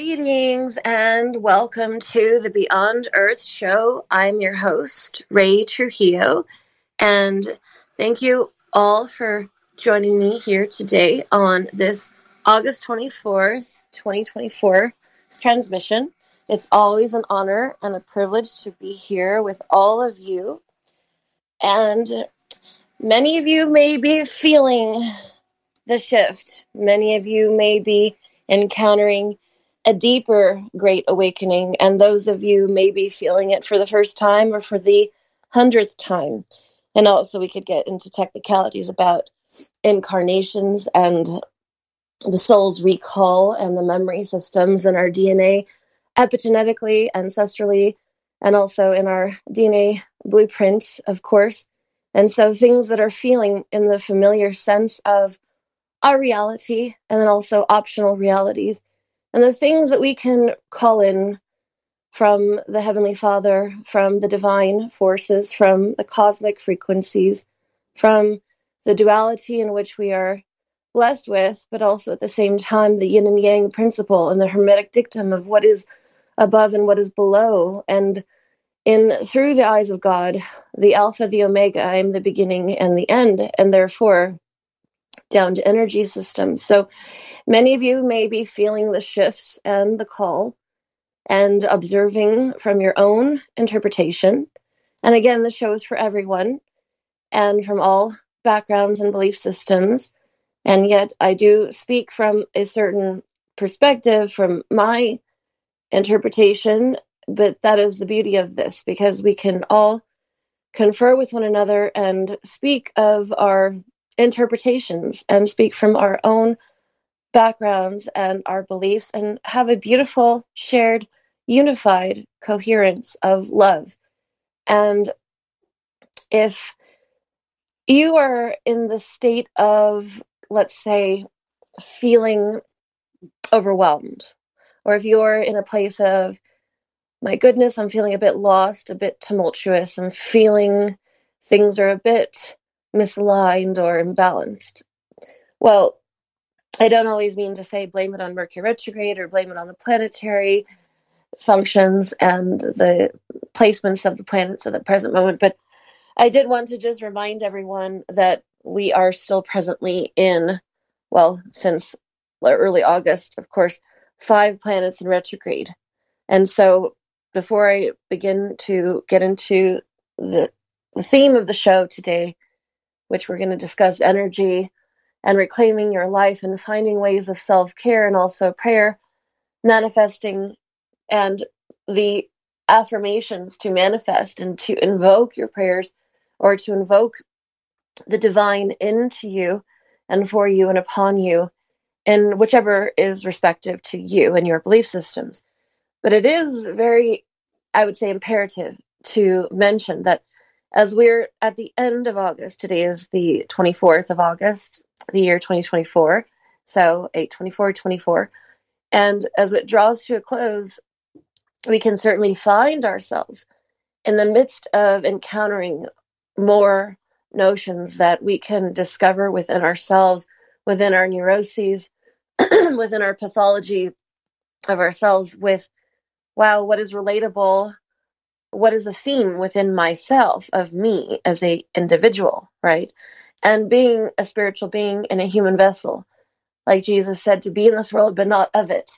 Greetings and welcome to the Beyond Earth show. I'm your host, Ray Trujillo, and thank you all for joining me here today on this August 24th, 2024 transmission. It's always an honor and a privilege to be here with all of you, and many of you may be feeling the shift. Many of you may be encountering a deeper great awakening, and those of you may be feeling it for the first time or for the 100th time. And also we could get into technicalities about incarnations and the soul's recall and the memory systems in our DNA, epigenetically, ancestrally, and also in our DNA blueprint, of course. And so things that are feeling in the familiar sense of our reality, and then also optional realities, and the things that we can call in from the Heavenly Father, from the divine forces, from the cosmic frequencies, from the duality in which we are blessed with, but also at the same time the yin and yang principle and the hermetic dictum of what is above and what is below. And through the eyes of God, the Alpha, the Omega, I am the beginning and the end, and therefore down to energy systems. So many of you may be feeling the shifts and the call and observing from your own interpretation. And again, the show is for everyone and from all backgrounds and belief systems. And yet I do speak from a certain perspective, from my interpretation, but that is the beauty of this, because we can all confer with one another and speak of our interpretations and speak from our own backgrounds and our beliefs and have a beautiful, shared, unified coherence of love. And if you are in the state of, let's say, feeling overwhelmed, or if you're in a place of, my goodness, I'm feeling a bit lost, a bit tumultuous, I'm feeling things are a bit misaligned or imbalanced. Well, I don't always mean to say blame it on Mercury retrograde or blame it on the planetary functions and the placements of the planets at the present moment, but I did want to just remind everyone that we are still presently in, well, since early August, of course, 5 planets in retrograde. And so before I begin to get into the theme of the show today, which we're going to discuss energy and reclaiming your life and finding ways of self-care and also prayer, manifesting, and the affirmations to manifest and to invoke your prayers or to invoke the divine into you and for you and upon you in whichever is respective to you and your belief systems. But it is very, I would say, imperative to mention that as we're at the end of August, today is the 24th of August, the year 2024, so 8/24/24, and as it draws to a close, we can certainly find ourselves in the midst of encountering more notions that we can discover within ourselves, within our neuroses, within our pathology of ourselves with, wow, what is relatable? What is a theme within myself of me as a individual, right? And being a spiritual being in a human vessel, like Jesus said, to be in this world, but not of it.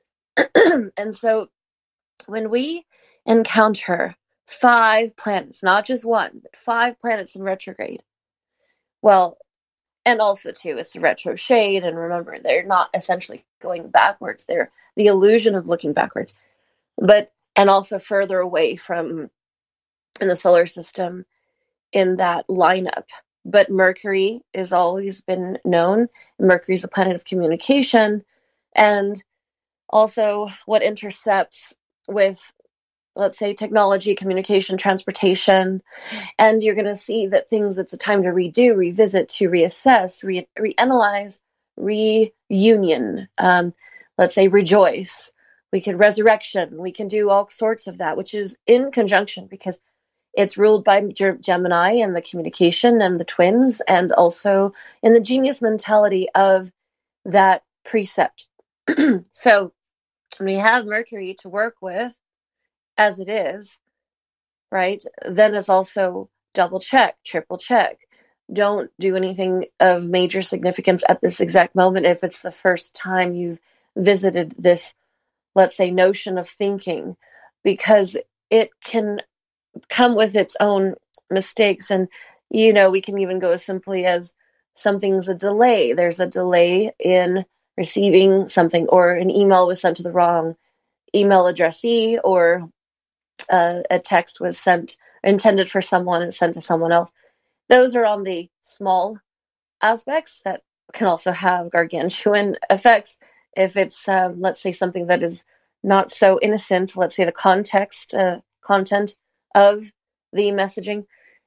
And so when we encounter 5 planets, not just one, but 5 planets in retrograde, well, and also too, it's a retro shade, and remember, they're not essentially going backwards, they're the illusion of looking backwards, but and also further away from in the solar system in that lineup. But Mercury has always been known. Mercury is a planet of communication, and also what intercepts with, let's say, technology, communication, transportation. And you're going to see that things, it's a time to redo, revisit, to reassess, reanalyze, reunion, let's say rejoice. We can resurrection. We can do all sorts of that, which is in conjunction because it's ruled by Gemini and the communication and the twins, and also in the genius mentality of that precept. So and we have Mercury to work with as it is, right? Then it's also double check, triple check. Don't do anything of major significance at this exact moment if it's the first time you've visited this, let's say, notion of thinking, because it can come with its own mistakes. And, we can even go as simply as something's a delay. There's a delay in receiving something, or an email was sent to the wrong email addressee, or a text was sent intended for someone and sent to someone else. Those are on the small aspects that can also have gargantuan effects if it's, let's say, something that is not so innocent. Let's say the content of the messaging.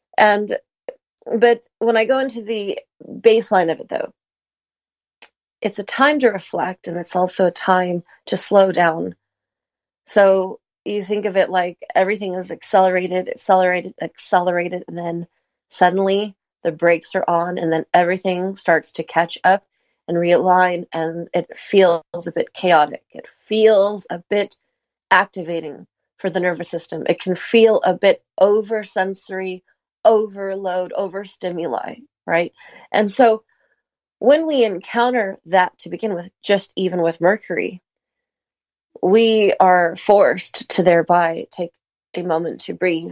But when I go into the baseline of it, though, it's a time to reflect, and it's also a time to slow down. So you think of it like everything is accelerated, and then suddenly the brakes are on, and then everything starts to catch up and realign, and it feels a bit chaotic. It feels a bit activating for the nervous system. It can feel a bit oversensory, overload, overstimuli, right? And so when we encounter that to begin with, just even with Mercury, we are forced to thereby take a moment to breathe,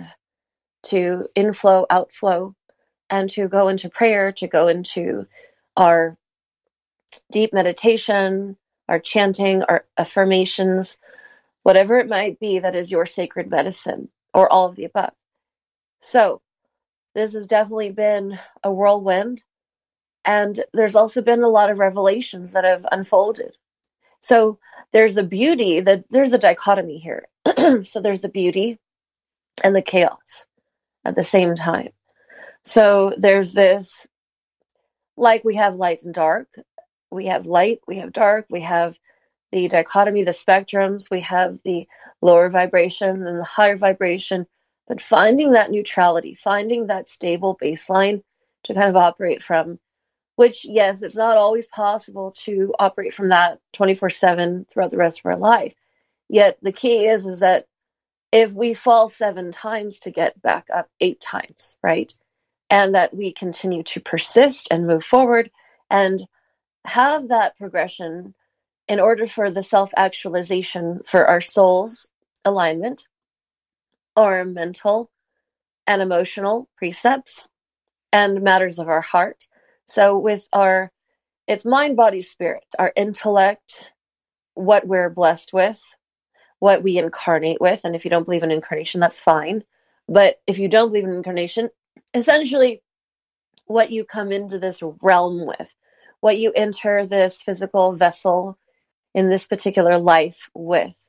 to inflow, outflow, and to go into prayer, to go into our deep meditation, our chanting, our affirmations, whatever it might be that is your sacred medicine, or all of the above. So this has definitely been a whirlwind, and there's also been a lot of revelations that have unfolded. So there's a beauty, that there's a dichotomy here. So there's the beauty and the chaos at the same time. So there's this, like we have light and dark, we have light, we have dark, we have the dichotomy, the spectrums, we have the lower vibration and the higher vibration, but finding that neutrality, finding that stable baseline to kind of operate from, which, yes, it's not always possible to operate from that 24/7 throughout the rest of our life. Yet the key is that if we fall 7 times to get back up 8 times, right? And that we continue to persist and move forward and have that progression in order for the self-actualization for our soul's alignment, our mental and emotional precepts, and matters of our heart. So with it's mind, body, spirit, our intellect, what we're blessed with, what we incarnate with. And if you don't believe in incarnation, that's fine. But if you don't believe in incarnation, essentially what you come into this realm with, what you enter this physical vessel in this particular life with.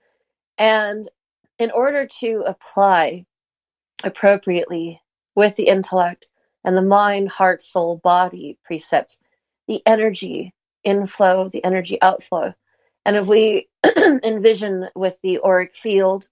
And in order to apply appropriately with the intellect and the mind, heart, soul, body precepts, the energy inflow, the energy outflow. And if we envision with the auric field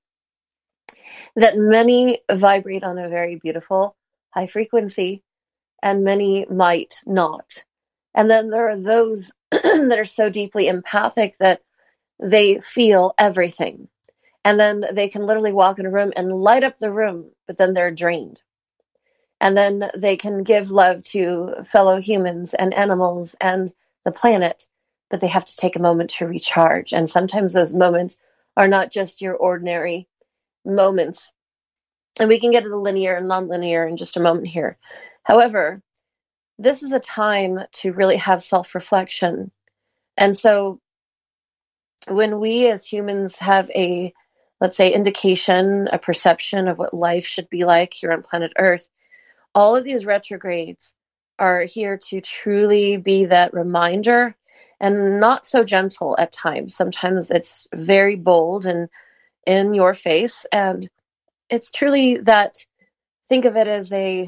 that many vibrate on a very beautiful high frequency and many might not. And then there are those that are so deeply empathic that they feel everything. And then they can literally walk in a room and light up the room, but then they're drained. And then they can give love to fellow humans and animals and the planet, but they have to take a moment to recharge. And sometimes those moments are not just your ordinary moments. And we can get to the linear and nonlinear in just a moment here. However, this is a time to really have self-reflection. And so when we as humans have a, let's say, indication, a perception of what life should be like here on planet Earth, all of these retrogrades are here to truly be that reminder, and not so gentle at times. Sometimes it's very bold and in your face, and it's truly that, think of it as a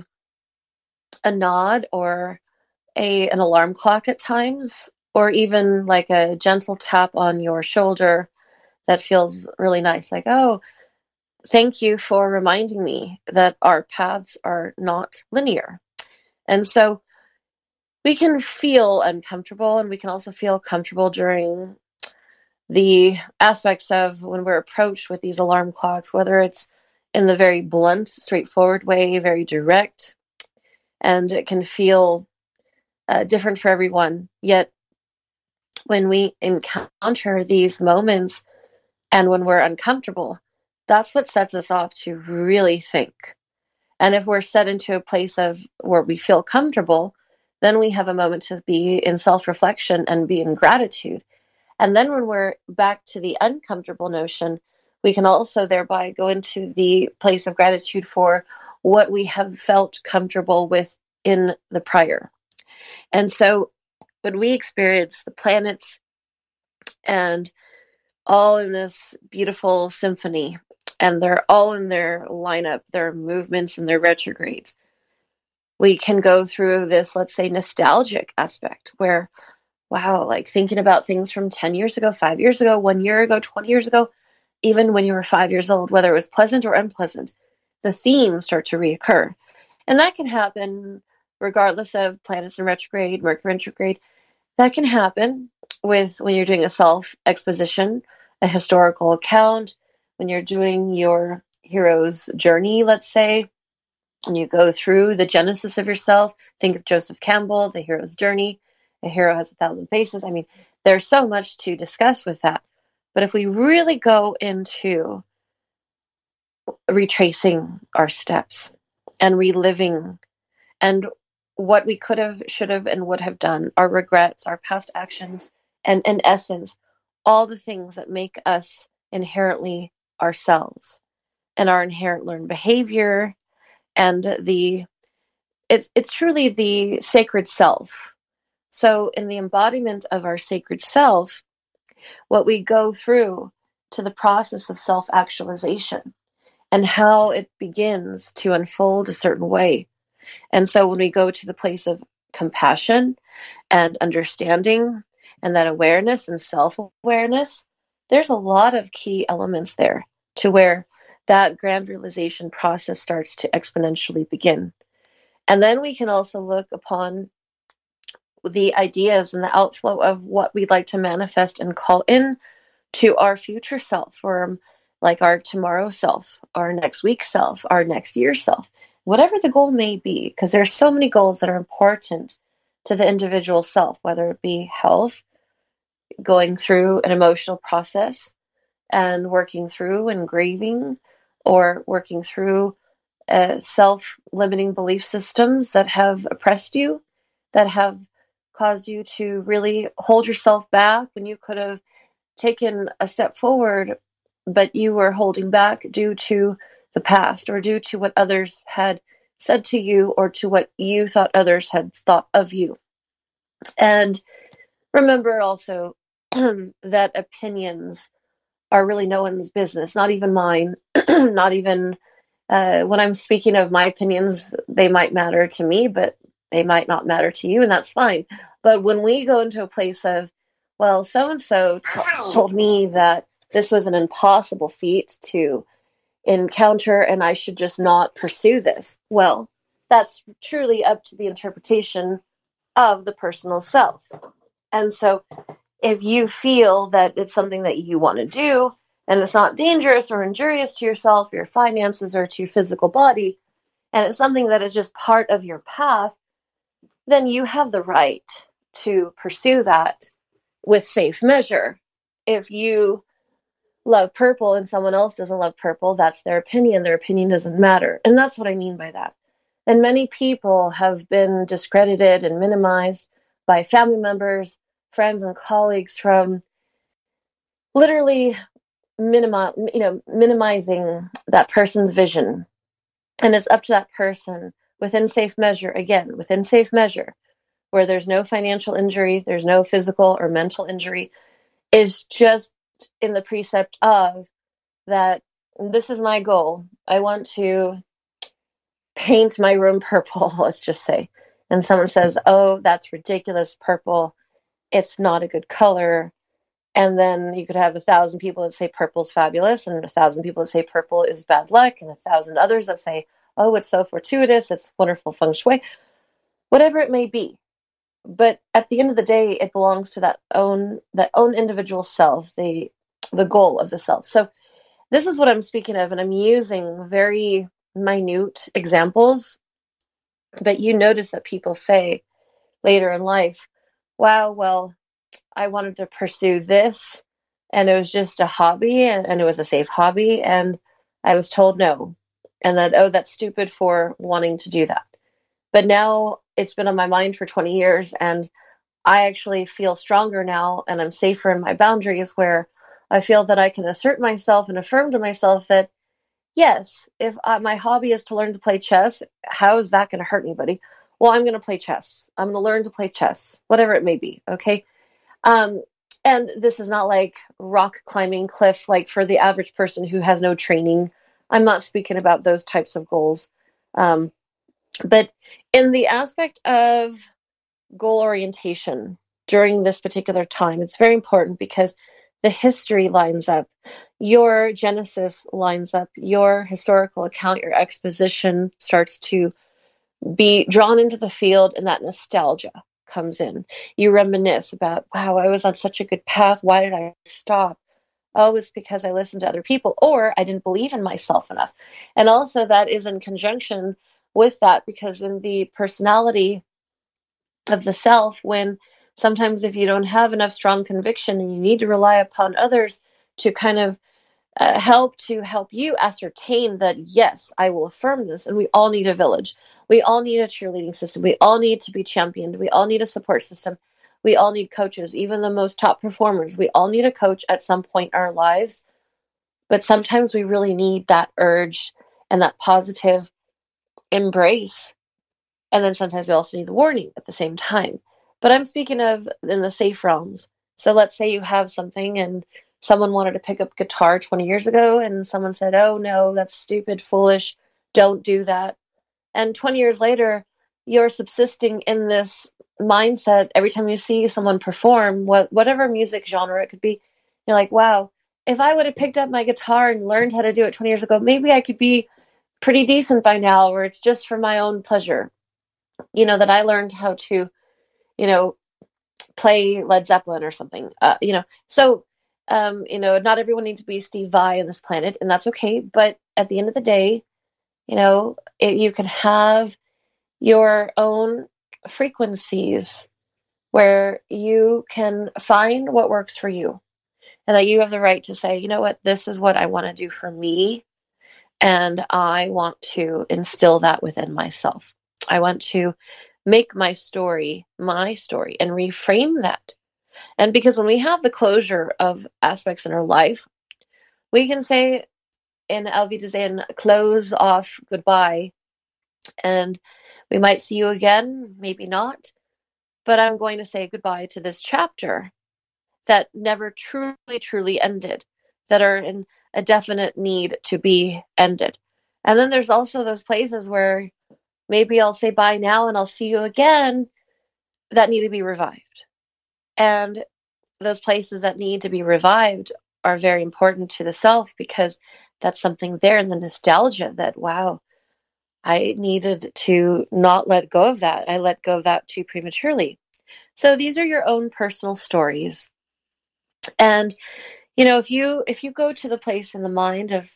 nod or an alarm clock at times, or even like a gentle tap on your shoulder that feels really nice. Like, oh, thank you for reminding me that our paths are not linear. And so we can feel uncomfortable, and we can also feel comfortable during the aspects of when we're approached with these alarm clocks, whether it's in the very blunt, straightforward way, very direct, and it can feel different for everyone. Yet, when we encounter these moments and when we're uncomfortable, that's what sets us off to really think. And if we're set into a place of where we feel comfortable, then we have a moment to be in self-reflection and be in gratitude. And then when we're back to the uncomfortable notion, we can also thereby go into the place of gratitude for what we have felt comfortable with in the prior. And so when we experience the planets and all in this beautiful symphony, and they're all in their lineup, their movements and their retrogrades, we can go through this, let's say, nostalgic aspect where, wow, like thinking about things from 10 years ago, 5 years ago, 1 year ago, 20 years ago, even when you were 5 years old, whether it was pleasant or unpleasant, the themes start to reoccur. And that can happen regardless of planets in retrograde, Mercury retrograde. That can happen with when you're doing a self-exposition, a historical account, when you're doing your hero's journey, let's say, and you go through the genesis of yourself. Think of Joseph Campbell, The Hero's Journey. A hero has 1,000 faces. I mean, there's so much to discuss with that. But if we really go into retracing our steps and reliving and what we could have, should have, and would have done, our regrets, our past actions, and in essence, all the things that make us inherently ourselves and our inherent learned behavior and it's truly the sacred self. So in the embodiment of our sacred self, what we go through to the process of self-actualization and how it begins to unfold a certain way. And so when we go to the place of compassion and understanding and that awareness and self-awareness, there's a lot of key elements there to where that grand realization process starts to exponentially begin. And then we can also look upon the ideas and the outflow of what we'd like to manifest and call in to our future self, or like our tomorrow self, our next week self, our next year self, whatever the goal may be, because there's so many goals that are important to the individual self, whether it be health, going through an emotional process and working through and grieving, or working through self-limiting belief systems that have oppressed you, that have caused you to really hold yourself back when you could have taken a step forward, but you were holding back due to the past or due to what others had said to you or to what you thought others had thought of you. And remember also that opinions are really no one's business, not even mine, not even when I'm speaking of my opinions, they might matter to me, but they might not matter to you, and that's fine. But when we go into a place of, well, so-and-so told me that this was an impossible feat to encounter and I should just not pursue this. Well, that's truly up to the interpretation of the personal self. And so if you feel that it's something that you want to do and it's not dangerous or injurious to yourself, your finances, or to your physical body, and it's something that is just part of your path, then you have the right to pursue that with safe measure. If you love purple and someone else doesn't love purple, that's their opinion. Their opinion doesn't matter. And that's what I mean by that. And many people have been discredited and minimized by family members, friends, and colleagues from literally minimizing that person's vision. And it's up to that person within safe measure, again, within safe measure, where there's no financial injury, there's no physical or mental injury, is just in the precept of that this is my goal. I want to paint my room purple, let's just say. And someone says, oh, that's ridiculous, purple. It's not a good color. And then you could have 1,000 people that say purple's fabulous, and 1,000 people that say purple is bad luck, and 1,000 others that say, oh, it's so fortuitous, it's wonderful feng shui, whatever it may be. But at the end of the day, it belongs to that own individual self, the goal of the self. So this is what I'm speaking of, and I'm using very minute examples, but you notice that people say later in life, wow, well, I wanted to pursue this, and it was just a hobby, and it was a safe hobby, and I was told no. And that, oh, that's stupid for wanting to do that. But now it's been on my mind for 20 years, and I actually feel stronger now, and I'm safer in my boundaries, where I feel that I can assert myself and affirm to myself that, yes, if my hobby is to learn to play chess, how is that going to hurt anybody? Well, I'm going to play chess. I'm going to learn to play chess, whatever it may be. Okay. Um, and this is not like rock climbing cliff, like for the average person who has no training. I'm not speaking about those types of goals. Um, but in the aspect of goal orientation during this particular time, it's very important because the history lines up, your genesis lines up, your historical account, your exposition starts to be drawn into the field, and that nostalgia comes in. You reminisce about, wow, I was on such a good path. Why did I stop? Oh, it's because I listened to other people, or I didn't believe in myself enough. And also, that is in conjunction with that, because in the personality of the self, when sometimes if you don't have enough strong conviction and you need to rely upon others to kind of help you ascertain that, yes, I will affirm this. And we all need a village. We all need a cheerleading system. We all need to be championed. We all need a support system. We all need coaches, even the most top performers. We all need a coach at some point in our lives. But sometimes we really need that urge and that positive embrace. And then sometimes we also need the warning at the same time. But I'm speaking of in the safe realms. So let's say you have something and someone wanted to pick up guitar 20 years ago, and someone said, oh no, that's stupid, foolish, don't do that. And 20 years later, you're subsisting in this mindset. Every time you see someone perform, whatever music genre it could be, you're like, wow, if I would have picked up my guitar and learned how to do it 20 years ago, maybe I could be pretty decent by now, or it's just for my own pleasure. That I learned how to, you know, play Led Zeppelin or something. So not everyone needs to be Steve Vai on this planet, and that's okay. But at the end of the day, you can have your own frequencies where you can find what works for you, and that you have the right to say, you know what, this is what I want to do for me, and I want to instill that within myself. I want to make my story, and reframe that. And because when we have the closure of aspects in our life, we can say in Wiedersehen, close off, goodbye, and we might see you again, maybe not, but I'm going to say goodbye to this chapter that never truly, truly ended, that are in a definite need to be ended. And then there's also those places where maybe I'll say bye now and I'll see you again, that need to be revived. And those places that need to be revived are very important to the self, because that's something there in the nostalgia that, wow, I needed to not let go of that. I let go of that too prematurely. So these are your own personal stories. And, if you go to the place in the mind of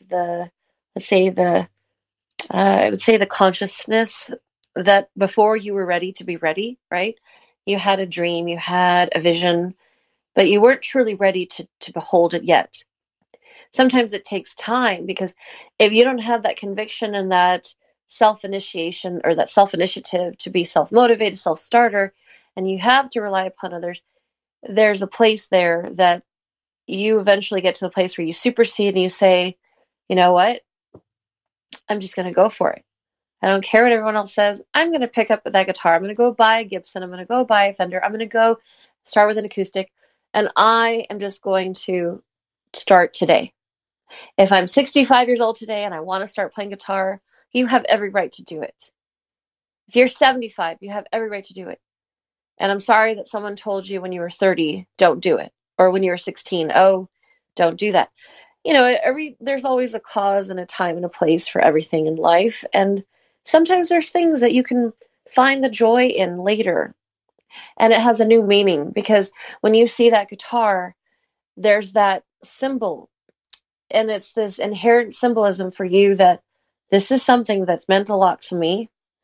I would say the consciousness that before you were ready to be ready, right? You had a dream, you had a vision, but you weren't truly ready to behold it yet. Sometimes it takes time, because if you don't have that conviction and that self-initiation or that self-initiative to be self-motivated, self-starter, and you have to rely upon others, there's a place there that you eventually get to the place where you supersede and you say, you know what? I'm just going to go for it. I don't care what everyone else says. I'm going to pick up that guitar. I'm going to go buy a Gibson. I'm going to go buy a Fender. I'm going to go start with an acoustic. And I am just going to start today. If I'm 65 years old today and I want to start playing guitar, you have every right to do it. If you're 75, you have every right to do it. And I'm sorry that someone told you when you were 30, don't do it. Or when you were 16, oh, don't do that. There's always a cause and a time and a place for everything in life. And sometimes there's things that you can find the joy in later. And it has a new meaning, because when you see that guitar, there's that symbol, and it's this inherent symbolism for you that this is something that's meant a lot to me,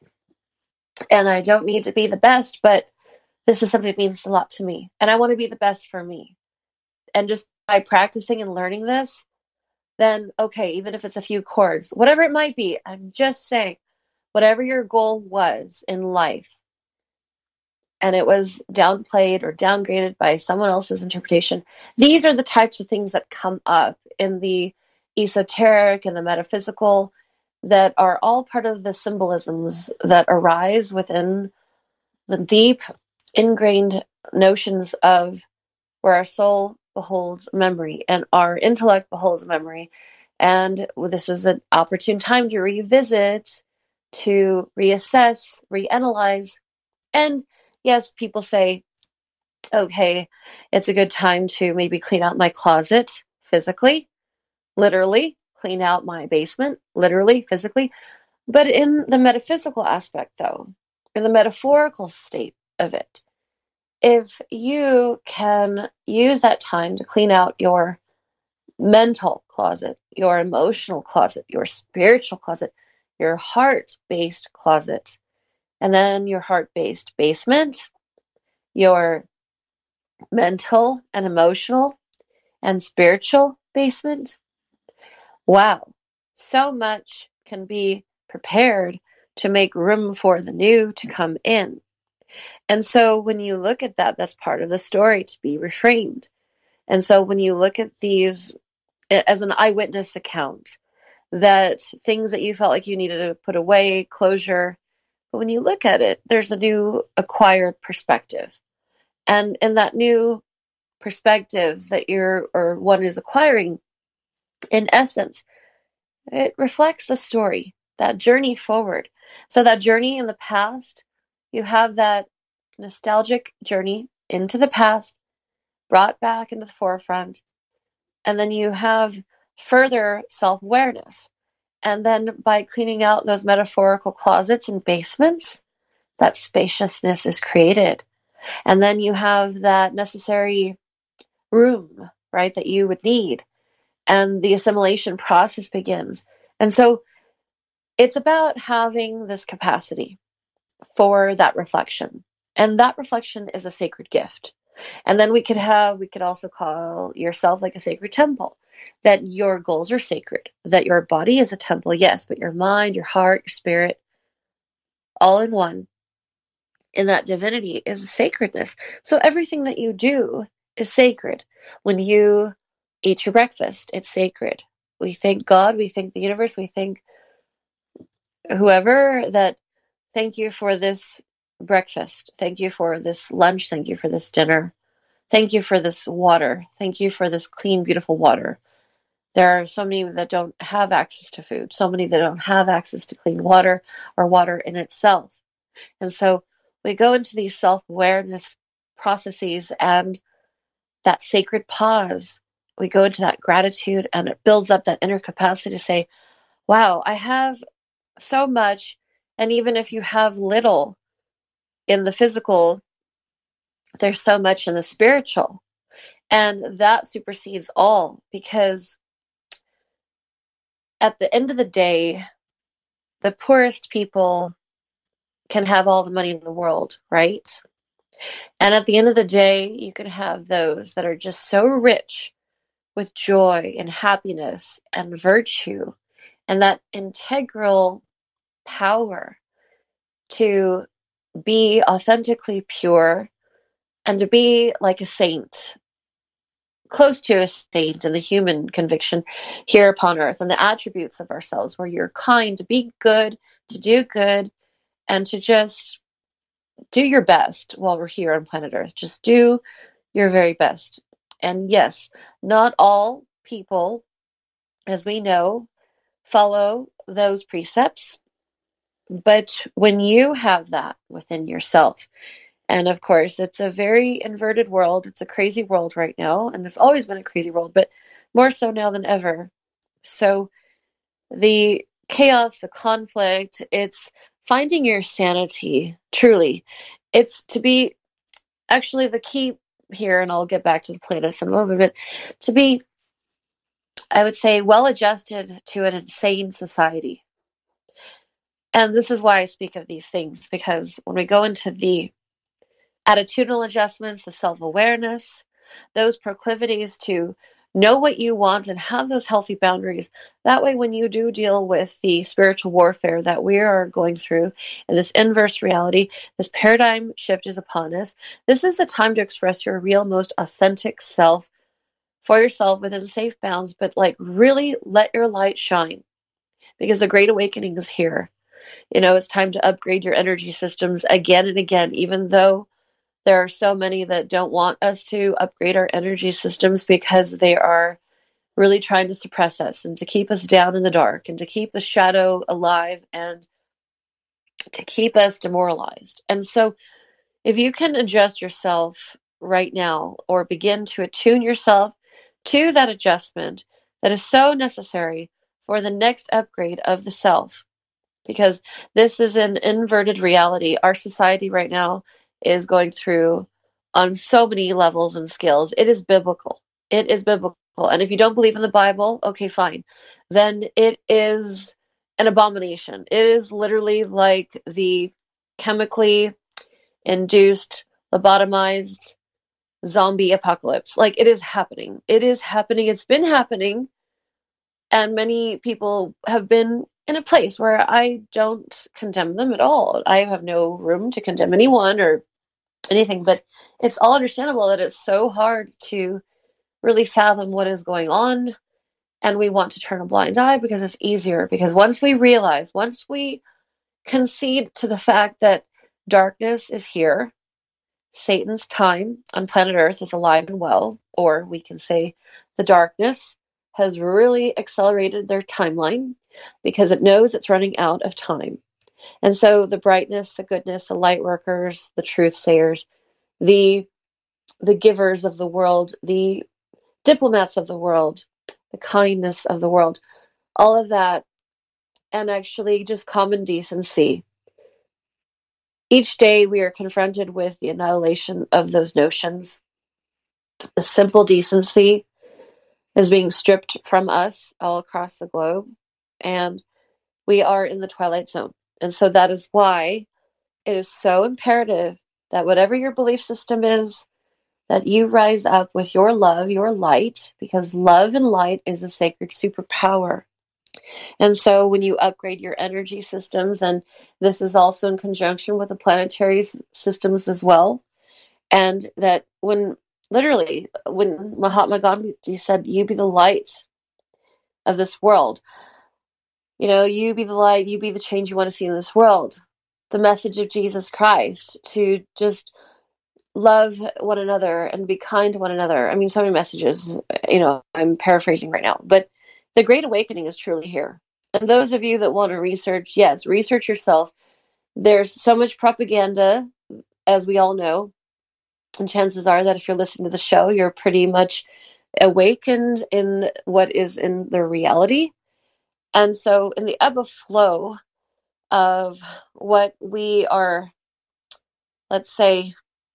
and I don't need to be the best, but this is something that means a lot to me, and I want to be the best for me. And just by practicing and learning this, then okay, even if it's a few chords, whatever it might be, I'm just saying, whatever your goal was in life, and it was downplayed or downgraded by someone else's interpretation, these are the types of things that come up in the esoteric and the metaphysical, that are all part of the symbolisms that arise within the deep ingrained notions of where our soul beholds memory and our intellect beholds memory. And this is an opportune time to revisit, to reassess, reanalyze. And yes, people say, okay, it's a good time to maybe clean out my closet physically, literally, clean out my basement, literally, physically. But in the metaphysical aspect, though, in the metaphorical state of it, if you can use that time to clean out your mental closet, your emotional closet, your spiritual closet, your heart-based closet, and then your heart-based basement, your mental and emotional and spiritual basement, wow, so much can be prepared to make room for the new to come in. And so when you look at that, that's part of the story to be reframed. And so when you look at these as an eyewitness account, that things that you felt like you needed to put away, closure, but when you look at it, there's a new acquired perspective. And in that new perspective that one is acquiring, in essence, it reflects the story, that journey forward. So that journey in the past, you have that nostalgic journey into the past, brought back into the forefront, and then you have further self-awareness. And then by cleaning out those metaphorical closets and basements, that spaciousness is created. And then you have that necessary room, right, that you would need. And the assimilation process begins. And so it's about having this capacity for that reflection. And that reflection is a sacred gift. And then we could also call yourself like a sacred temple, that your goals are sacred, that your body is a temple, yes, but your mind, your heart, your spirit, all in one, in that divinity is a sacredness. So everything that you do is sacred. When you eat your breakfast, it's sacred. We thank God, we thank the universe, we thank whoever that, thank you for this breakfast, thank you for this lunch, thank you for this dinner, thank you for this water, thank you for this clean, beautiful water. There are so many that don't have access to food, so many that don't have access to clean water or water in itself. And so we go into these self-awareness processes and that sacred pause. We go into that gratitude, and it builds up that inner capacity to say, wow, I have so much. And even if you have little in the physical, there's so much in the spiritual. And that supersedes all, because at the end of the day, the poorest people can have all the money in the world, right? And at the end of the day, you can have those that are just so rich with joy and happiness and virtue and that integral power to be authentically pure and to be like a saint, close to a saint in the human conviction here upon earth, and the attributes of ourselves where you're kind, to be good, to do good, and to just do your best while we're here on planet Earth. Just do your very best. And yes, not all people, as we know, follow those precepts. But when you have that within yourself, and of course, it's a very inverted world. It's a crazy world right now. And it's always been a crazy world, but more so now than ever. So the chaos, the conflict, it's finding your sanity, truly. It's to be actually the key here, and I'll get back to the planets in a moment, but to be, I would say, well adjusted to an insane society. And this is why I speak of these things, because when we go into the attitudinal adjustments, the self awareness, those proclivities to know what you want and have those healthy boundaries. That way, when you do deal with the spiritual warfare that we are going through and this inverse reality, this paradigm shift is upon us. This is the time to express your real, most authentic self for yourself within safe bounds, but like really let your light shine because the Great Awakening is here. It's time to upgrade your energy systems again and again, even though there are so many that don't want us to upgrade our energy systems because they are really trying to suppress us and to keep us down in the dark and to keep the shadow alive and to keep us demoralized. And so if you can adjust yourself right now or begin to attune yourself to that adjustment that is so necessary for the next upgrade of the self, because this is an inverted reality. Our society right now is going through on so many levels and scales. It is biblical. It is biblical. And if you don't believe in the Bible, okay, fine. Then it is an abomination. It is literally like the chemically induced, lobotomized zombie apocalypse. Like it is happening. It is happening. It's been happening. And many people have been in a place where I don't condemn them at all. I have no room to condemn anyone or anything, but it's all understandable that it's so hard to really fathom what is going on. And we want to turn a blind eye because it's easier. Because once we concede to the fact that darkness is here, Satan's time on planet Earth is alive and well, or we can say the darkness has really accelerated their timeline because it knows it's running out of time. And so the brightness, the goodness, the light workers, the truth sayers, the givers of the world, the diplomats of the world, the kindness of the world, all of that, and actually just common decency. Each day we are confronted with the annihilation of those notions. The simple decency is being stripped from us all across the globe, and we are in the twilight zone. And so that is why it is so imperative that whatever your belief system is, that you rise up with your love, your light, because love and light is a sacred superpower. And so when you upgrade your energy systems, and this is also in conjunction with the planetary systems as well, and that when Mahatma Gandhi said, you be the light of this world, you be the light, you be the change you want to see in this world. The message of Jesus Christ to just love one another and be kind to one another. I mean, so many messages, I'm paraphrasing right now, but the Great Awakening is truly here. And those of you that want to research, yes, research yourself. There's so much propaganda, as we all know, and chances are that if you're listening to the show, you're pretty much awakened in what is in the reality. And so in the ebb of flow of what we are, let's say,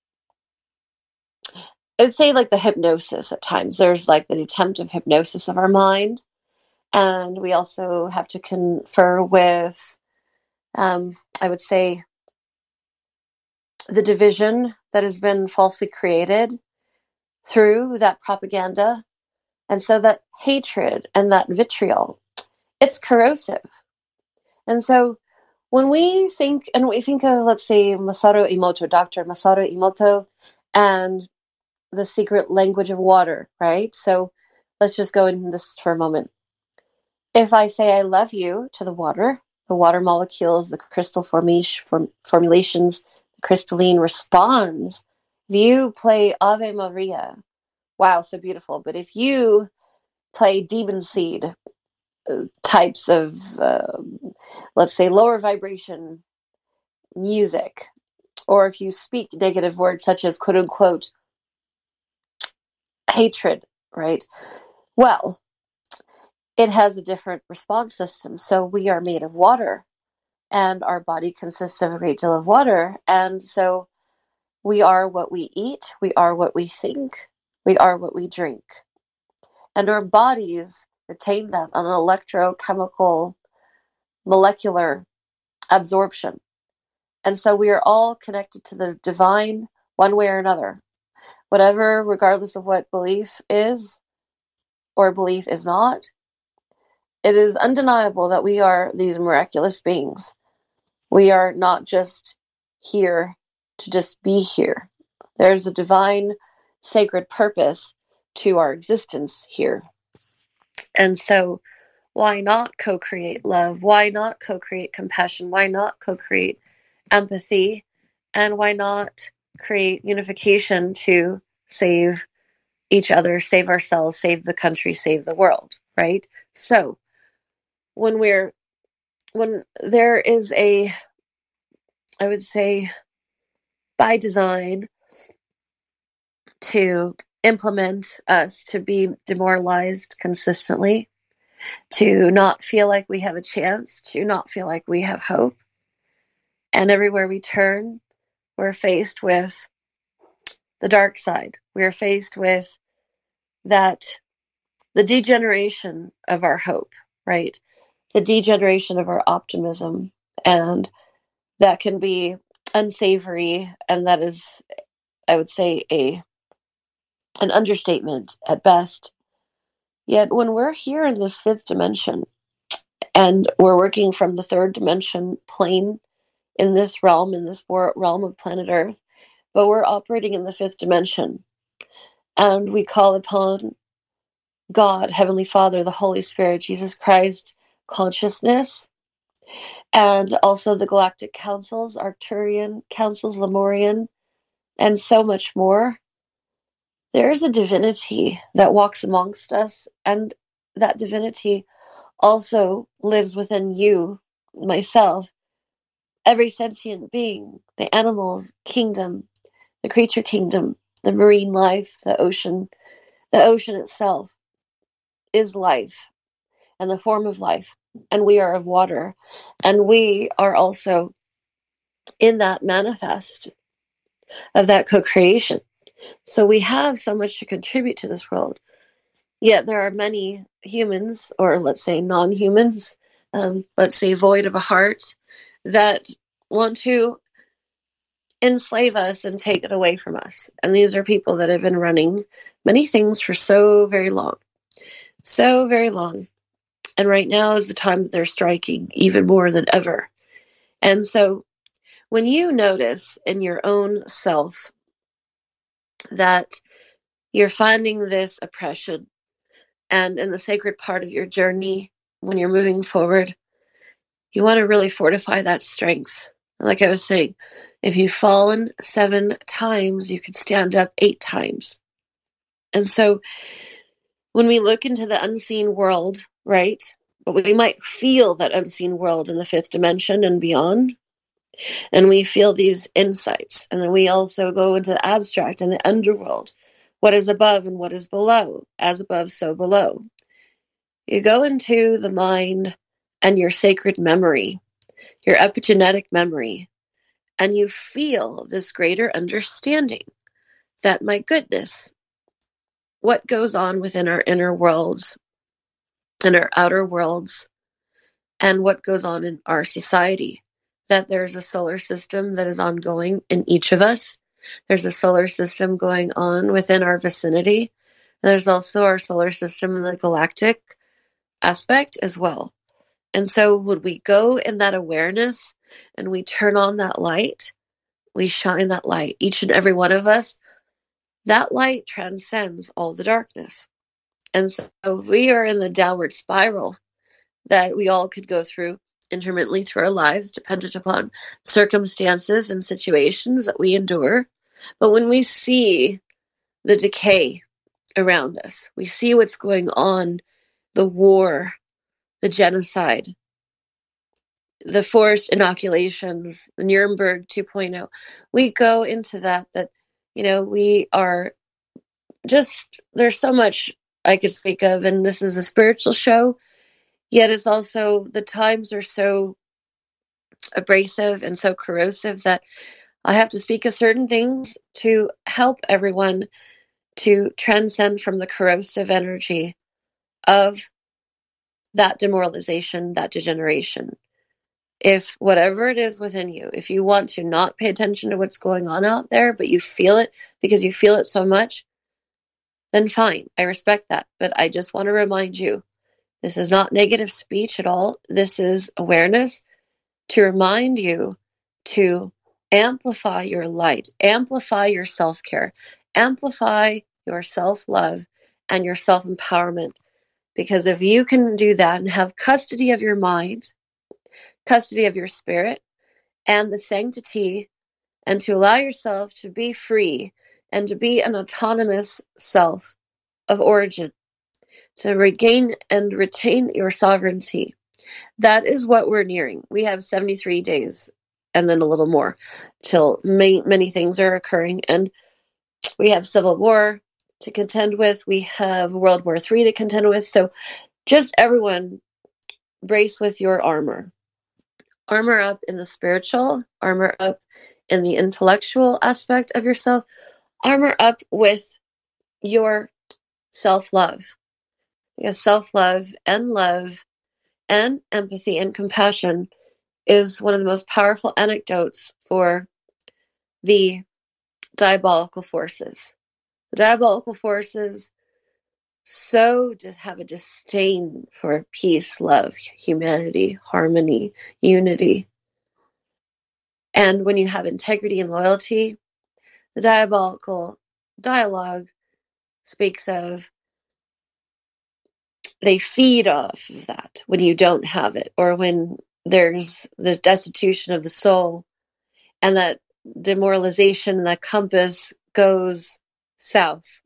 I'd say like the hypnosis at times. There's like the attempt of hypnosis of our mind. And we also have to confer with, I would say, the division that has been falsely created through that propaganda. And so that hatred and that vitriol, it's corrosive. And so when we think of, let's say, Dr. Masaru Emoto, and the secret language of water, right? So let's just go into this for a moment. If I say I love you to the water molecules, the crystal formulations, the crystalline responds. If you play Ave Maria, wow, so beautiful. But if you play demon seed types of, let's say, lower vibration music, or if you speak negative words such as quote unquote hatred, right? Well, it has a different response system. So we are made of water, and our body consists of a great deal of water. And so We are what we eat, we are what we think, we are what we drink. And our bodies retain that on an electrochemical, molecular absorption. And so we are all connected to the divine one way or another. Whatever, regardless of what belief is or belief is not, it is undeniable that we are these miraculous beings. We are not just here to just be here. There's a divine, sacred purpose to our existence here. And so, why not co-create love? Why not co-create compassion? Why not co-create empathy? And why not create unification to save each other, save ourselves, save the country, save the world, right? So, when there is a, I would say, by design, to implement us to be demoralized consistently, to not feel like we have a chance, to not feel like we have hope. And everywhere we turn, we're faced with the dark side. We're faced with that, the degeneration of our hope, right? The degeneration of our optimism. And that can be unsavory, and that is, I would say, an understatement at best. Yet when we're here in this fifth dimension, and we're working from the third dimension plane in this realm, in this realm of planet Earth, but we're operating in the fifth dimension, and we call upon God, Heavenly Father, the Holy Spirit, Jesus Christ, consciousness, and also the galactic councils, Arcturian councils, Lemurian, and so much more. There is a divinity that walks amongst us, and that divinity also lives within you, myself, every sentient being, the animal kingdom, the creature kingdom, the marine life, the ocean. The ocean itself is life and the form of life, and we are of water, and we are also in that manifest of that co-creation. So we have so much to contribute to this world. Yet there are many humans, or let's say non-humans, let's say void of a heart, that want to enslave us and take it away from us. And these are people that have been running many things for so very long. So very long. And right now is the time that they're striking even more than ever. And so when you notice in your own self that you're finding this oppression, and in the sacred part of your journey, when you're moving forward, you want to really fortify that strength. Like I was saying, if you've fallen 7 times, you could stand up 8 times. And so when we look into the unseen world, right, but we might feel that unseen world in the 5th dimension and beyond, and we feel these insights, and then we also go into the abstract and the underworld, what is above and what is below, as above, so below. You go into the mind and your sacred memory, your epigenetic memory, and you feel this greater understanding that, my goodness, what goes on within our inner worlds and our outer worlds, and what goes on in our society, that there's a solar system that is ongoing in each of us. There's a solar system going on within our vicinity. There's also our solar system in the galactic aspect as well. And so when we go in that awareness and we turn on that light, we shine that light, each and every one of us, that light transcends all the darkness. And so we are in the downward spiral that we all could go through intermittently through our lives, dependent upon circumstances and situations that we endure. But when we see the decay around us, we see what's going on, the war, the genocide, the forced inoculations, the Nuremberg 2.0, we go into that, we are just, there's so much I could speak of, and this is a spiritual show, yet it's also, the times are so abrasive and so corrosive that I have to speak of certain things to help everyone to transcend from the corrosive energy of that demoralization, that degeneration. If whatever it is within you, if you want to not pay attention to what's going on out there, but you feel it because you feel it so much, then fine. I respect that. But I just want to remind you, this is not negative speech at all. This is awareness to remind you to amplify your light, amplify your self-care, amplify your self-love and your self-empowerment. Because if you can do that and have custody of your mind, custody of your spirit, and the sanctity, and to allow yourself to be free and to be an autonomous self of origin, to regain and retain your sovereignty. That is what we're nearing. We have 73 days and then a little more till many things are occurring. And we have civil war to contend with. We have World War III to contend with. So just everyone brace with your armor. Armor up in the spiritual, armor up in the intellectual aspect of yourself, armor up with your self-love. Because self-love and love and empathy and compassion is one of the most powerful antidotes for the diabolical forces. The diabolical forces so just have a disdain for peace, love, humanity, harmony, unity. And when you have integrity and loyalty, the diabolical dialogue speaks of they feed off of that when you don't have it, or when there's this destitution of the soul and that demoralization, that compass goes south.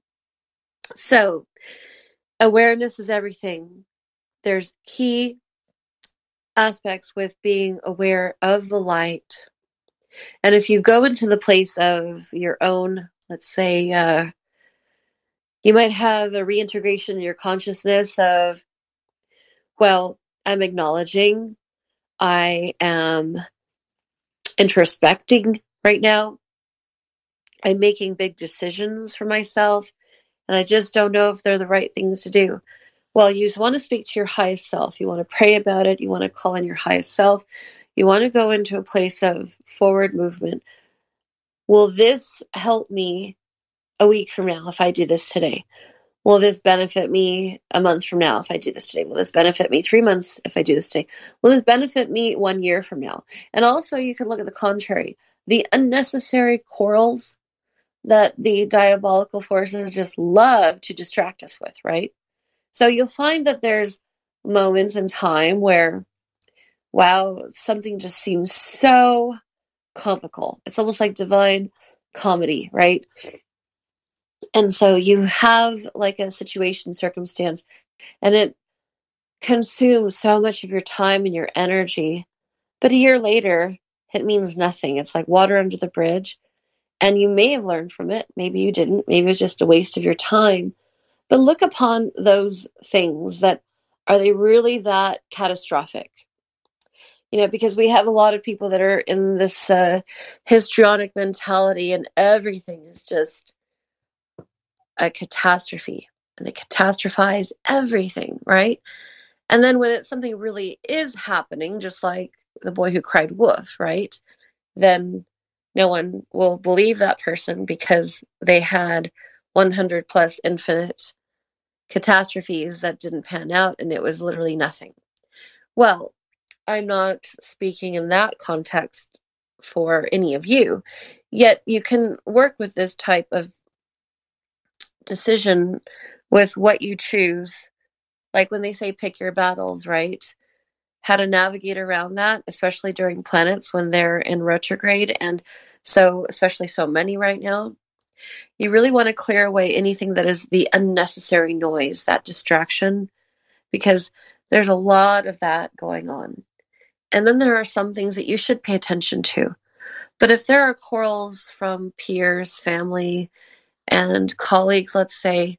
So awareness is everything. There's key aspects with being aware of the light. And if you go into the place of your own, let's say, you might have a reintegration in your consciousness of, well, I'm acknowledging, I am introspecting right now, I'm making big decisions for myself, and I just don't know if they're the right things to do. Well, you just want to speak to your highest self. You want to pray about it. You want to call in your highest self. You want to go into a place of forward movement. Will this help me a week from now if I do this today? Will this benefit me a month from now if I do this today? Will this benefit me 3 months if I do this today? Will this benefit me 1 year from now? And also you can look at the contrary. The unnecessary quarrels that the diabolical forces just love to distract us with, right? So you'll find that there's moments in time where, wow, something just seems so comical. It's almost like divine comedy, right? And so you have like a situation, circumstance, and it consumes so much of your time and your energy. But a year later, it means nothing. It's like water under the bridge. And you may have learned from it. Maybe you didn't. Maybe it was just a waste of your time. But look upon those things that are they really that catastrophic? You know, because we have a lot of people that are in this histrionic mentality and everything is just a catastrophe. And they catastrophize everything, right? And then when something really is happening, just like the boy who cried wolf, right? Then no one will believe that person because they had 100 plus infinite catastrophes that didn't pan out and it was literally nothing. Well, I'm not speaking in that context for any of you, yet you can work with this type of decision with what you choose. Like when they say pick your battles, right? How to navigate around that, especially during planets when they're in retrograde, and so especially so many right now. You really want to clear away anything that is the unnecessary noise, that distraction, because there's a lot of that going on. And then there are some things that you should pay attention to. But if there are quarrels from peers, family, and colleagues, let's say,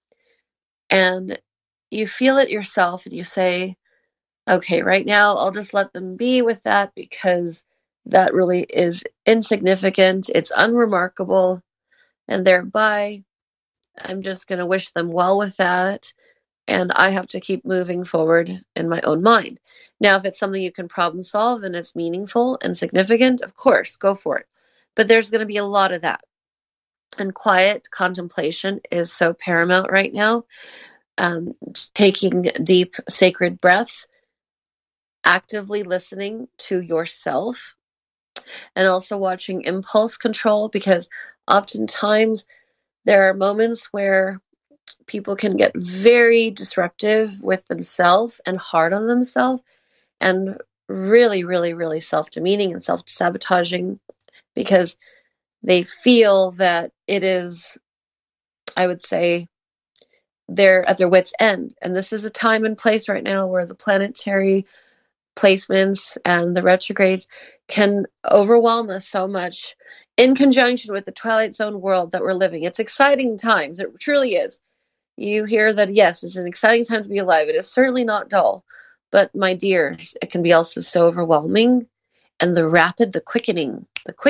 and you feel it yourself and you say, okay, right now I'll just let them be with that because that really is insignificant, it's unremarkable, and thereby I'm just going to wish them well with that. And I have to keep moving forward in my own mind. Now, if it's something you can problem solve and it's meaningful and significant, of course, go for it. But there's going to be a lot of that. And quiet contemplation is so paramount right now. Taking deep, sacred breaths, actively listening to yourself, and also watching impulse control, because oftentimes there are moments where people can get very disruptive with themselves and hard on themselves and really, really, really self-demeaning and self-sabotaging because they feel that it is, I would say, they're at their wits' end. And this is a time and place right now where the planetary placements and the retrogrades can overwhelm us so much in conjunction with the Twilight Zone world that we're living. It's exciting times. It truly is. You hear that, yes, it's an exciting time to be alive. It is certainly not dull. But my dears, it can be also so overwhelming. And the quickening,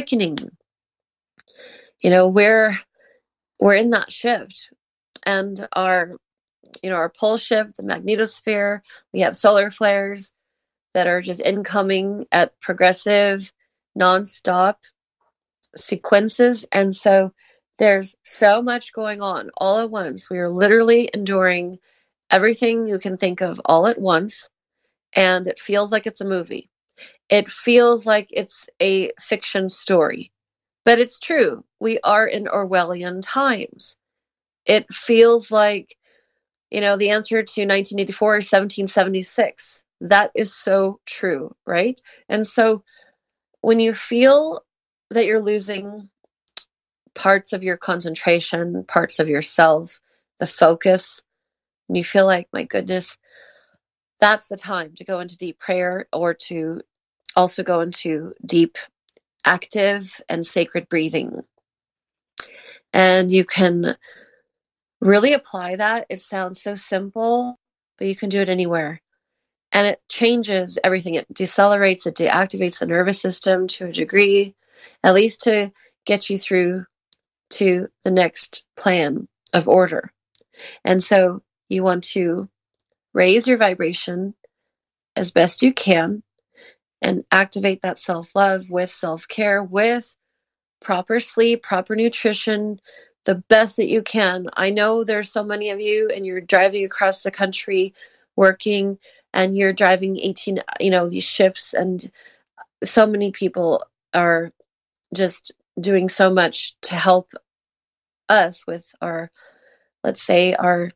we're in that shift. And our pole shift, the magnetosphere, we have solar flares that are just incoming at progressive, nonstop sequences. And so there's so much going on all at once. We are literally enduring everything you can think of all at once. And it feels like it's a movie. It feels like it's a fiction story. But it's true. We are in Orwellian times. It feels like, the answer to 1984 is 1776. That is so true, right? And so when you feel that you're losing parts of your concentration, parts of yourself, the focus, and you feel like, my goodness, that's the time to go into deep prayer or to also go into deep, active, and sacred breathing. And you can really apply that. It sounds so simple, but you can do it anywhere. And it changes everything. It decelerates, it deactivates the nervous system to a degree, at least to get you through to the next plan of order. And so you want to raise your vibration as best you can and activate that self-love with self-care, with proper sleep, proper nutrition, the best that you can. I know there's so many of you and you're driving across the country working and you're driving 18, these shifts, and so many people are just doing so much to help us with our, let's say,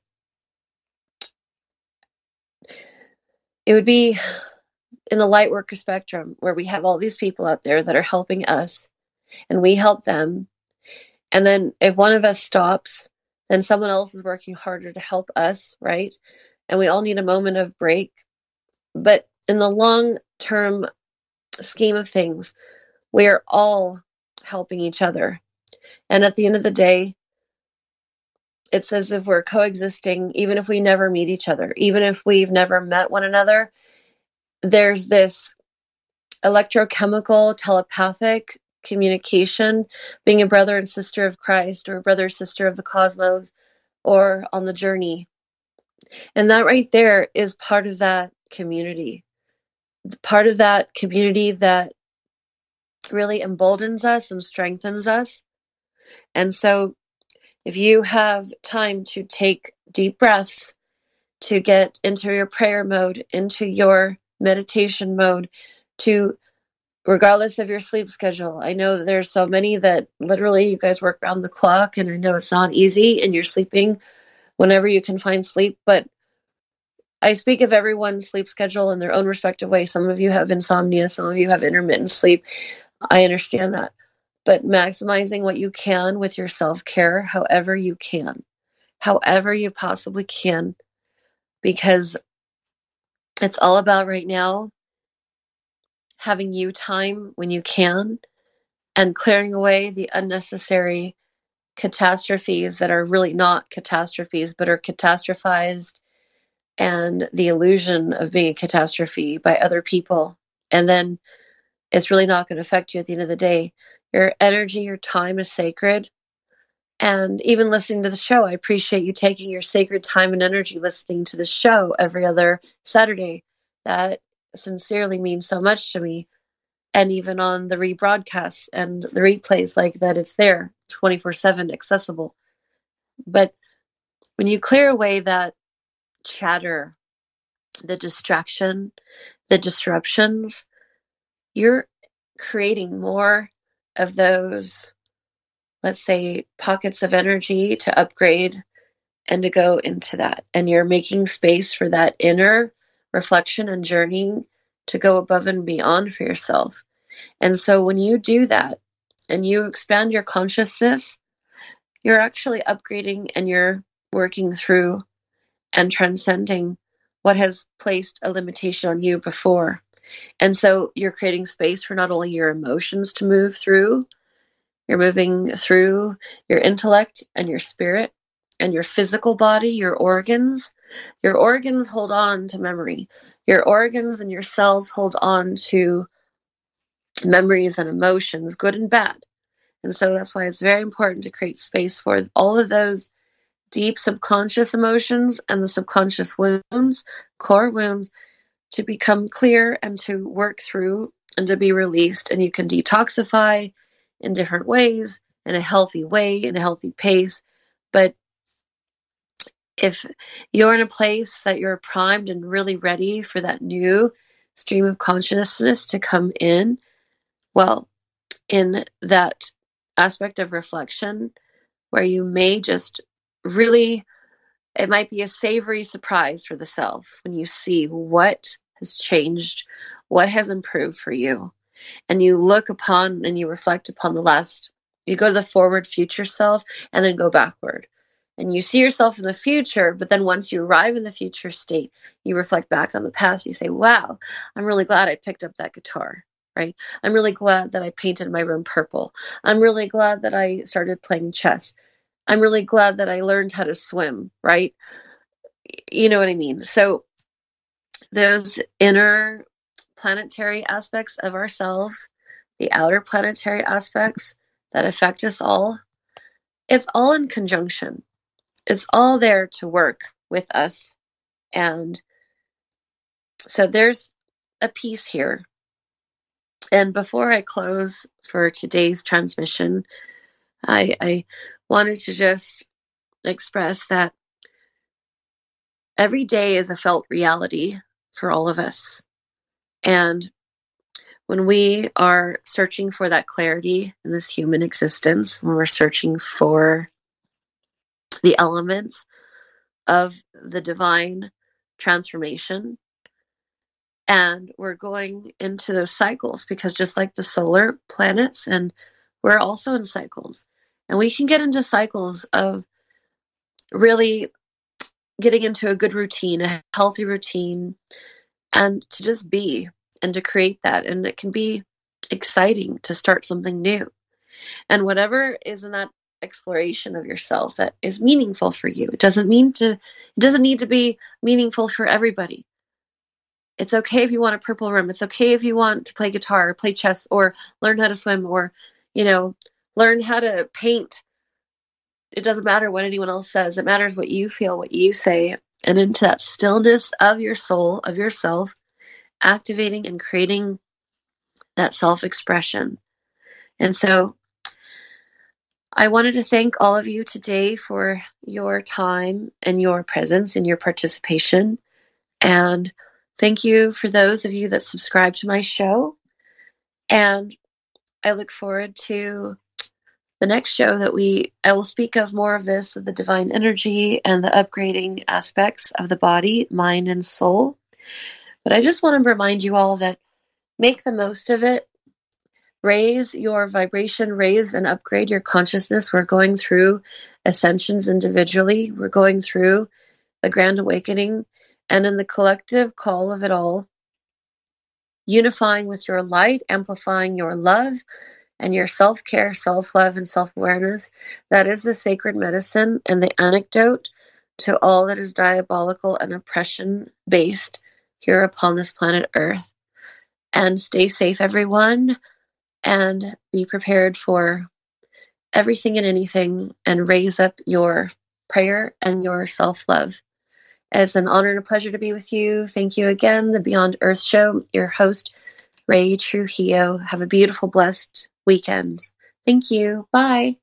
it would be in the light worker spectrum where we have all these people out there that are helping us and we help them. And then if one of us stops, then someone else is working harder to help us, right? And we all need a moment of break. But in the long-term scheme of things, we are all helping each other. And at the end of the day, it's as if we're coexisting, even if we never meet each other, even if we've never met one another. There's this electrochemical, telepathic communication, being a brother and sister of Christ or a brother or sister of the cosmos or on the journey. And that right there is part of that community. Part of that community that really emboldens us and strengthens us. And so if you have time to take deep breaths, to get into your prayer mode, into your meditation mode, to, regardless of your sleep schedule. I know that there's so many that literally you guys work around the clock, and I know it's not easy and you're sleeping whenever you can find sleep, but I speak of everyone's sleep schedule in their own respective way. Some of you have insomnia, some of you have intermittent sleep. I understand that. But maximizing what you can with your self-care, however you can, however you possibly can, because it's all about right now having you time when you can and clearing away the unnecessary catastrophes that are really not catastrophes, but are catastrophized, and the illusion of being a catastrophe by other people. And then it's really not going to affect you at the end of the day. Your energy, your time is sacred. And even listening to the show, I appreciate you taking your sacred time and energy listening to the show every other Saturday. That sincerely means so much to me. And even on the rebroadcasts and the replays, like that, it's there 24/7 accessible. But when you clear away that chatter, the distraction, the disruptions, you're creating more of those, let's say, pockets of energy to upgrade and to go into that. And you're making space for that inner reflection and journeying to go above and beyond for yourself. And so when you do that and you expand your consciousness, you're actually upgrading and you're working through and transcending what has placed a limitation on you before. And so you're creating space for not only your emotions to move through, you're moving through your intellect and your spirit and your physical body, your organs. Your organs hold on to memory. Your organs and your cells hold on to memories and emotions, good and bad. And so that's why it's very important to create space for all of those deep subconscious emotions and the subconscious wounds, core wounds, to become clear and to work through and to be released. And you can detoxify in different ways, in a healthy way, in a healthy pace. But if you're in a place that you're primed and really ready for that new stream of consciousness to come in, well, in that aspect of reflection where you may just really, it might be a savory surprise for the self when you see what has changed, what has improved for you. And you look upon and you reflect upon the last, you go to the forward future self and then go backward. And you see yourself in the future, but then once you arrive in the future state, you reflect back on the past. You say, wow, I'm really glad I picked up that guitar, right? I'm really glad that I painted my room purple. I'm really glad that I started playing chess. I'm really glad that I learned how to swim, right? You know what I mean? So those inner planetary aspects of ourselves, the outer planetary aspects that affect us all, it's all in conjunction. It's all there to work with us. And so there's a piece here. And before I close for today's transmission, I wanted to just express that every day is a felt reality for all of us. And when we are searching for that clarity in this human existence, when we're searching for the elements of the divine transformation, and we're going into those cycles, because just like the solar planets, and we're also in cycles, and we can get into cycles of really getting into a good routine, a healthy routine, and to just be and to create that. And it can be exciting to start something new. And whatever is in that exploration of yourself that is meaningful for you, it doesn't need to be meaningful for everybody. It's okay if you want a purple room. It's okay if you want to play guitar or play chess or learn how to swim or, learn how to paint. It doesn't matter what anyone else says. It matters what you feel, what you say, and into that stillness of your soul, of yourself, activating and creating that self-expression. And so I wanted to thank all of you today for your time and your presence and your participation. And thank you for those of you that subscribe to my show. And I look forward to the next show that I will speak of more of this, of the divine energy and the upgrading aspects of the body, mind, and soul. But I just want to remind you all that make the most of it. Raise your vibration, raise and upgrade your consciousness. We're going through ascensions individually. We're going through a grand awakening, and in the collective call of it all, unifying with your light, amplifying your love and your self-care, self-love, and self-awareness. That is the sacred medicine and the antidote to all that is diabolical and oppression-based here upon this planet Earth. And stay safe, everyone, and be prepared for everything and anything, and raise up your prayer and your self-love. It's an honor and a pleasure to be with you. Thank you again, the Beyond Earth Show, your host, Ray Trujillo. Have a beautiful, blessed weekend. Thank you. Bye.